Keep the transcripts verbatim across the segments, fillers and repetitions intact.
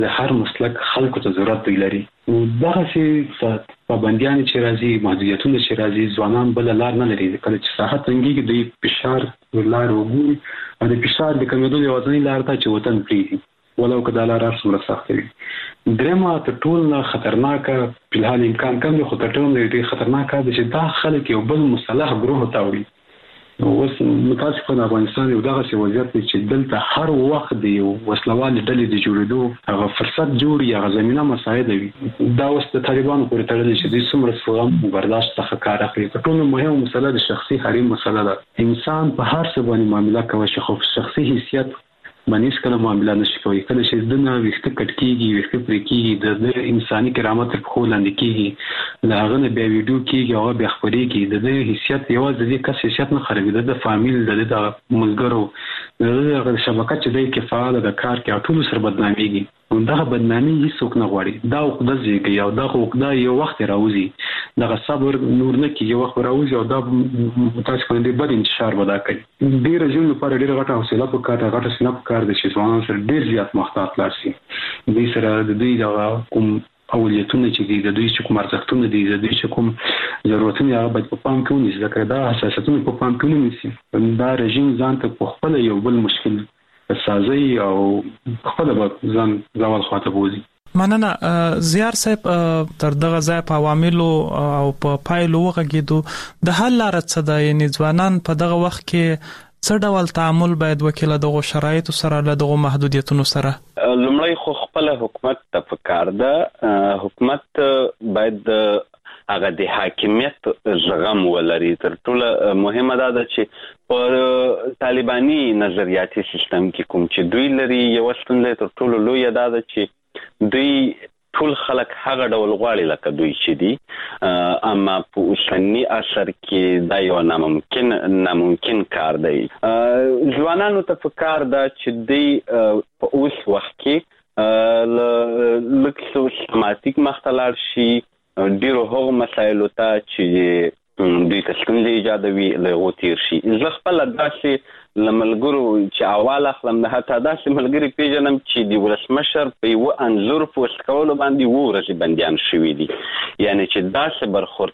د هر مسلک خلکو ته ضرورت دی لري. دغه چې پابندیان چې راځي، محدودیتونه چې راځي، ځوانان بل لار نه لري. کله چې ساحت تنګيږي دوی فشار لار وګوري او د فشار د کمیدو یوازینۍ لار ته چې وطن پریږي ولو که دا لار څومره سخته وي. درېمه تر ټولو خطرناکه په حال امکان کم دی، خو تر ټولو ډېر خطرناکه دی چې دا خلک یو بل مصالح ګروه ته وړي. اوس متاسفانه افغانستان یو دغه وضعیت دی چې دلته هر وخت دی وسلوال ډلې د جوړېدو هغه فرصت جوړي، هغه زمينه مساعد وي. دا اوس د طالبانو پورې تړلې چې د څومره سوغم برداشت څخه کار اخلي. په ټولو مهمه مسله د شخصي حریم مسله ده. انسان په هر څه باندې معامله کوي، خو شخصي حیثیت باندې څنګه معامله نشي کوي. کله چې دنه وخت کټ کیږي، وخت پرې کیږي، د انساني کرامت په خو لاندې کیږي، لاغه نه بیا ویډیو کیږي او بیا خبرېږي. د دې حیثیت یوازې د کس حیثیت نه خرابېده، د فامیل د د ملګرو د شبکه چې د کفاله د کار کې ټول سره بدناميږي. دغه بدنامي هیڅوک نه غواړي. دا عقده زیږي او دا عقده یو وخت راوځي. دغه صبر نور نه کیږي، وخت راوځي او دا متاسفانه د بد انتشار ودا کوي. ډیر ژوند لپاره ډیر غټه حوصله په کار غټه سینه په کار د چې ځوانان سره ډیر زیات محتاط لاسي. دوی سره د دوی د کوم اولیتونه چې دي، د دوی چې کوم ارزښتونه دي، د دوی چې کوم ضرورتونه هغه باید په پام کې ونیسي. ځکه دا حساسیتونه په پام کې ونیسي. دا رژیم ځان ته په خپل یو بل مشکل سازي او خپل ځان ځوال خاطر بوزي. مننه زیار صاحب، تر دغه ځای په عواملو او په پایلو وغږیدو د حل لار څه ده؟ یعنی ځوانان په دغه وخت کې څه ډول تعامل باید وکړي دغه شرایطو سره، له دغه محدودیتونو سره؟ لومړی خو خپل حکومت ته پکار ده. حکومت باید هغه د حاکمیت زغم ولري. تر ټولو مهمه دا ده چې په طالباني نظریاتي سیستم کې کوم چې دوی لري، یو ستونزه تر ټولو لوی دا ده چې دوی ټول خلک هغه ډول غواړي لکه دوی چې دي، اما په اوسنی اثر کې دا یو ناممکن ناممکن کار دی. ځوانانو ته پکار ده چې دوی په اوس وخت کې لکه سیستماتیک مختلار شي ډیرو هغو مسایلو ته چې دوی ته ستونزې ایجادوي له هغو تیر شي. زه خپله داسې له ملګرو چې اول اخلم، د حتی داسې ملګري پیژنم چې د ولسمشر په یوه انځور پوسټ کولو باندې اووه ورځې بندیان شوي دي. یعنې چې داسې برخورد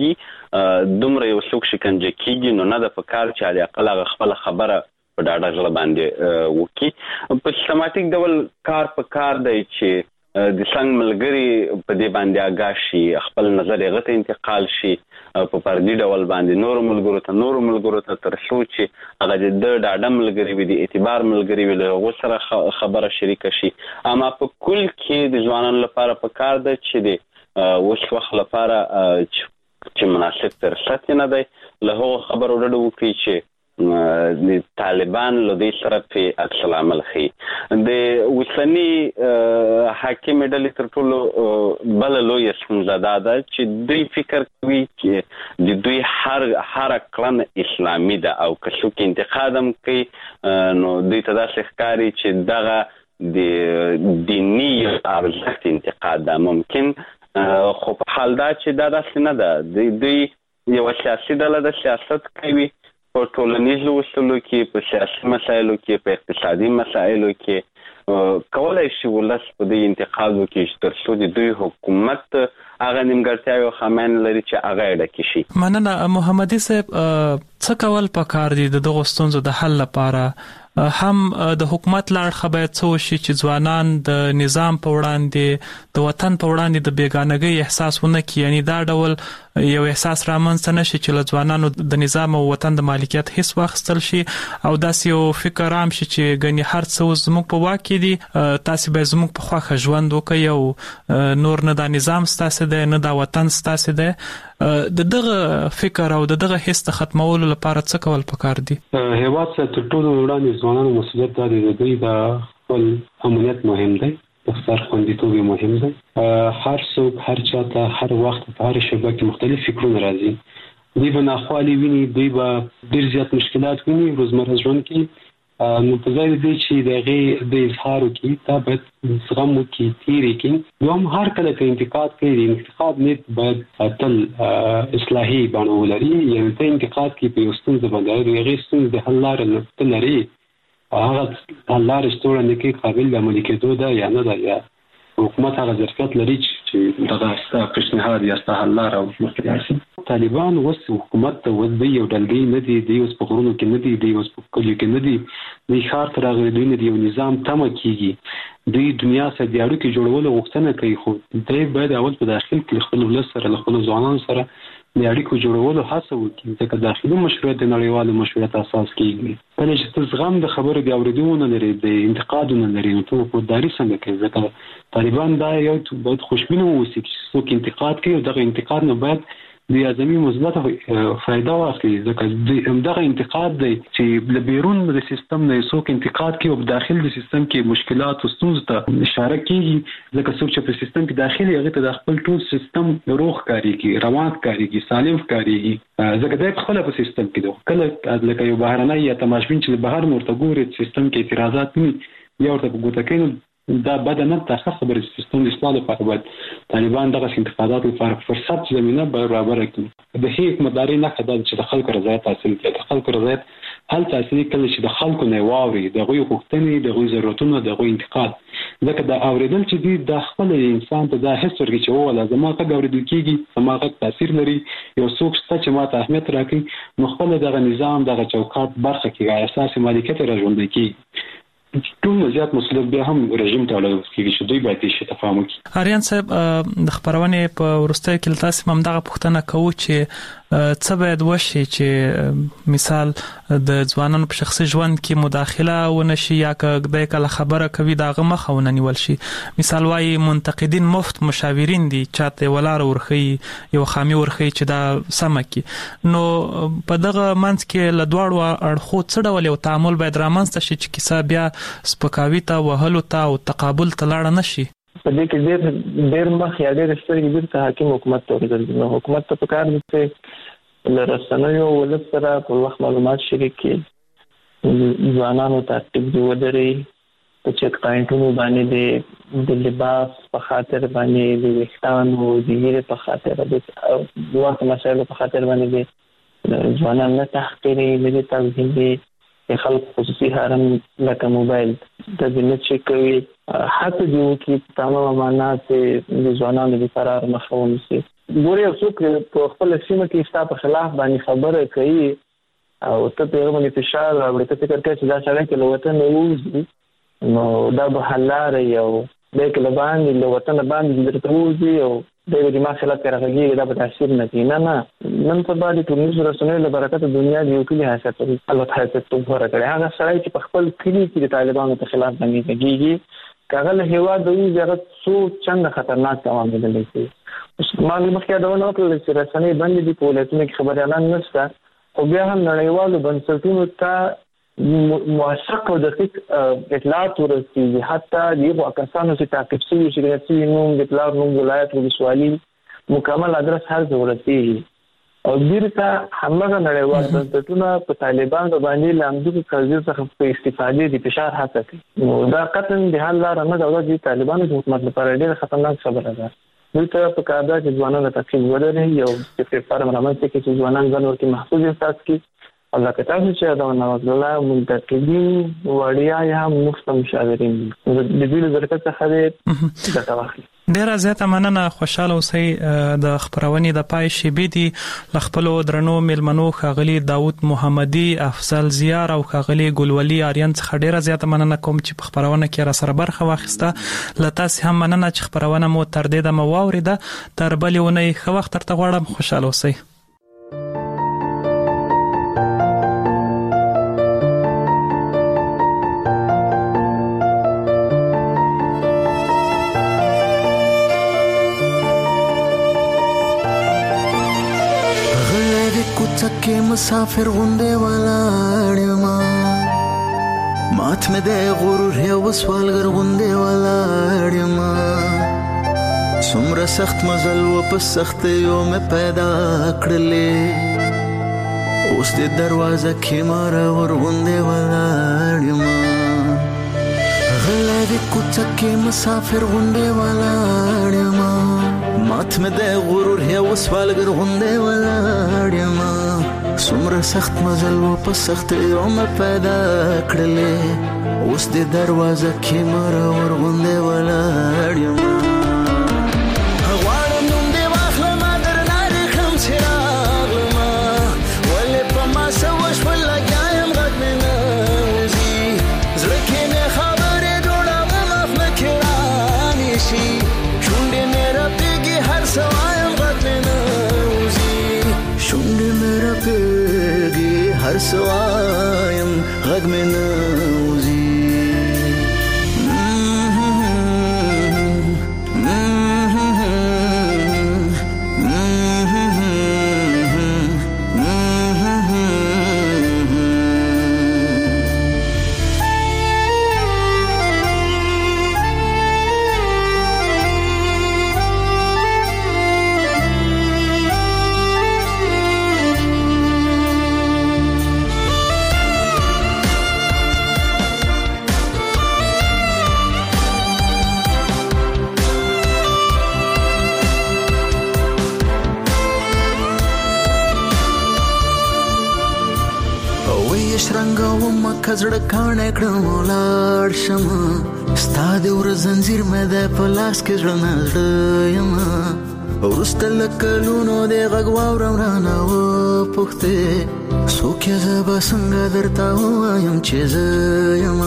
کیږي، دومره یو څوک شکنجه کیږي، نو نه ده په کار چې علیاقل هغه خپله خبره په ډاډه زړه باندې وکړي. په سیستماتیک ډول کار په کار دی چې د څنګه ملګری په دې باندې آگاه شي، خپل نظر یې غته انتقال شي په پردي ډول باندې نور ملګرو ته نور ملګرو ته تر څو چې هغه د ډاډه ملګری وي، د اعتبار ملګری وي، له هغو سره خبره شریکه شي. اما په کل کې د ځوانانو لپاره په کار ده چې د اوس وخت لپاره چې مناسب فرصت نه دی، له هغو خبرو ډډه وکړي چې د طالبان له دې سره په عکس العمل ښیي. د اوسني حاکم ډلې تر ټولو بله لویه ستونزه دا ده چې دوی فکر کوي چې د دوی هر هره کړنه اسلامي ده، او که څوک انتقاد هم کوي نو دوی ته داسې ښکاري چې دغه د دیني ارزښت انتقاد ده. ممکن خو په حال دا چې دا داسې نه ده. دوی یوه سیاسي ډله ده، سیاست کوي په ټولنیزو اصولو کې، په سیاسي مسایلو کې، په اقتصادي مسایلو کې. کولای شي ولس په دې انتقاد وکړي تر څو د دوی حکومت هغه نیمګړتیاوې او خامیان لري چې هغه یې ډکې شي. مننه محمدي صاحب، څه کول پکار دي د دغو ستونزو د حل لپاره؟ هم د حکومت لاړ خبرې څه وشي چې ځوانان د نظام په وړاندې، د وطن په وړاندې د بیګانګۍ احساس ونه کړي. یعنی دا ډول یو احساس رامنځته نشي چې له ځوانانو د نظام او وطن د مالکیت حس واخیستل شي، او داسې یو فکر عام شي چې ګنې هر څه زموږ په واک کې دي، تاسې باید زموږ په خوښه ژوند وکړئ او نور نه دا نظام ستاسې دی نه دا وطن ستاسې دی. د دغه فکر او د دغه حس د ختمولو لپاره څه کول پکار دي؟ هیواد ته تر ټولو وړاندې ځوانانو مسؤلیت دا دی د دوی د خپل امنیت مهم دی، د سر خوندیتوب مهم دی. هر څوک هر چاته هر وخت په هر شبکه کې مختلف فکرونه راځي. دوی به ناخوالي ویني، دوی به ډیر زیات مشکلات ویني روزمره ژوند کې. نو په ځای دی چې د هغې د اظهار وکړي، دا باید زغم وکړي، تېرې کړي. دوهم هر کله که انتقاد کوي، د انتقاد نیت باید تل اصلاحي بڼه ولري. یعنې ته انتقاد کوي په یو ستونزه باندې، د هغې ستونزې د حل لاره ته لري، هغه الله رښتونه نه کې قابل د عملي کېدو ده یا نه ده، یا حکومت هغه ظرفیت لري چې دغه ستا پیشنهاد یا ستا حل لاره مخکې راشي. طالبان اوس حکومت ته اوس دوی یو ډلګۍ نه دي، دوی اوس په غرونو کې نه دي، دوی اوس په کلیو کې نه دي، دوی ښار ته راغلي، دوی نه دي یو نظام تمه کېږي، دوی دنیا سره د اړیکې جوړولو غوښتنه کوي، خو دوی باید اول په داخل کې خپل ولس سره له خپلو ځوانانو سره د اړیکو جوړولو هڅه وکړي، ځکه داخلي مشروعیت د نړیوالو مشروعیت اساس کېږي. کله چې ته زغم د خبرو د اورېدو نه لري، د انتقاد نه لري، نو ته خودداري څنګه کوې؟ ځکه طالبان دا یو باید خوشبینه واوسي چې څوک انتقاد کوي او دغه انتقاد نه باید د اعظمي مثبت فائدہ واخلي، ځکه دغه انتقاد دی چې له بیرون د سیستم نه څوک انتقاد کوي او په داخل د سیستم کې مشکلات او ستونزې ته اشاره کوي، ځکه څوک چې په سیستم کې داخلي هغه ته د خپل ټول سیستم روغ کاریږي، روان کاریږي، سالم کاریږي، ځکه دا خپل په سیستم کې دی. کله لکه یو بهرنی یا تماشبین چې بهر نورته ګوري سیستم کې اعتراضات نه یا ورته په ګوته کوي، دا بد نه تاسو خبره سیستم د اصلاح لپاره باید طالبان دغه انتقادات لپاره فرصت زمينه برابر کړي. د حکومتداري نه خدای چې د خلکو رضایت حاصل کړي، د خلکو رضایت هل تاسو کله چې د خلکو نه واوري د غوي غوښتنې، د غوي ضرورتونو، د غوي انتقاد، ځکه دا اوریدل چې دی د خپل انسان ته دا حس ورګي چې او لازم ما ته اوریدل کیږي، ما غږ تاثیر لري، یو څوک چې ما ته اهمیت راکړي، نو خپل دغه نظام دغه چوکاټ برخه کې اساس مالکیت راژوندي کیږي. ټول زیات مسلط بیا هم رژیم ته ولاړ کیږي چې دوی باید شي تفاهم وکړي. آریان صاحب د خبرونې په ورستۍ کې تاسو هم دغه پوښتنه کوو چې څه باید وشي چې مثال د ځوانانو په شخصي ژوند کې مداخله ونشي یا کله کله خبره کوي دغه مخه ونیول شي. مثال وايي منتقدین مفت مشاورین دي، چاته ولار ورخي یو خامي ورخي چې دا سم کی، نو په دغه منځ کې له دواړو اړخو څه ډول یو تعامل باید رامنځته شي چې کیسه بیا سپکاوي ته وهلو ته او تقابل ته لاړ نشي؟ په دې کې ډېر ډېر مخ یا ډېر سترګې بیرته حاکم حکومت ته ورګرځي. نو حکومت ته پکار دي چې له رسنیو ولس سره په وخت معلومات شریک کړي، ځوانانو ته اکټیو دي ودري، په چک پاینټونو باندې د لباس په خاطر باندې، د ویښتانو د ګیرې په خاطر، د وخت مسایلو په خاطر باندې ځوانان نه تحقیري، نه دي توهین دي، د خلک خصوصي حرم لکه موبایل د دې چې کوي حتی دی چې تمام امانات د ځوانانو لپاره مخه ونیسي. ګوري څوک په خپل سیمه کې ستا په خلاف باندې خبره کوي او ته په یو باندې فشار راوړي، ته فکر کوي چې دا سړی کې له وطن ووځي، نو دا به حل لاره یو د کله باندې له وطن باندې درته ووځي او د دې ما خلاف راغلی دا به تاثیر نه کوي. نه نه نن په باندې ټولنیز رسنیو له برکت دنیا دی یو کلی حیثیت لري، البته حیثیت ته ورغړي. هغه سړی چې په خپل کلی کې د طالبانو په خلاف باندې کېږي، کاغه له هوا د یو ځای څو چنده خطرناک عوامل لري. اوس ما مخکې دا ونه کړل چې رسنۍ باندې د پولیسو کې خبري اعلان نشته، او بیا هم نړیوالو بنسټونو ته موثق او دقیق اطلاعات ورسیږي، حتی دغه کسانو چې تعقیب شوي شي چې نوم د پلار نوم ولایت او سوالي مکمل ادرس هر ځای ورسیږي، او بیرته همغه نړیوال بنسټونه په طالبانو باندې لامدو قضیه څخه په استفادې د فشار هڅه کوي. نو دا قطعا د حل لاره نه ده، د طالبانو د حکومت لپاره ډېر خطرناک خبره ده. دوی ته په کار ده چې ځوانان ته تفصیل ولري، یو پلیټفارم رامنځته کړي چې ځوانان ځان ورته محفوظ احساس کړي. او لکه تاسو چې دا نواز الله منتقدین وړیا یا مفت مشاورین د دې ظرفیت څخه دې ګټه واخلي. ډیره زیاته مننه. خوشاله اوسئ. د خبرونې د پای شیبې دي ل خپل درنو ملمنو ښاغلي داوود محمدي، افضل زیار او ښاغلي ګلولي آریان څخه ډیره زیاته مننه کوم چې په خبرونه کې را سره برخه واخیسته. له تاسو هم مننه چې خبرونه مو تر دې دمه واوریده. تر بلې اونۍ ښه وخت درته غواړم. خوشاله اوسئ. که مسافر غنده ولاړم، مات مې د غرور یو سوالګر غنده ولاړم، څومره سخت مزل و په سخت یو مې پیدا کړلې، اوس د دروازه کې مار ور غنده ولاړم، غلی د کوڅه کې مسافر غنده ولاړم، مات مې د غرور یو سوالګر غنده ولاړم، سمره سخت مزل و په سخت یوم پیدا کړلې اوس د دروازه کې مر ورغونډه ولاړ یم غواړم نوم دې واخلم در نارې خم چراغلم ولې په ما سوش ولګایم غږ مې نه وځي زړه کې مې خبرې جوړوم افله کې رانیشي شونډې مې رپېږي هر څه وایم غږ مې نه وځي شونډې مې رپېږي هر څه وایم غږ مې نه وځي کزړه کانه کړم لاړ شم ستا د ور زنجیر مې د پلاس کې ژوند یم ورسته لکلونو د غږ واورم رانه و پخته څوک یې زه به څنګه درته وایم چې زه یم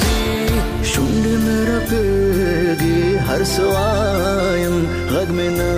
هر سوایم غږ مې نه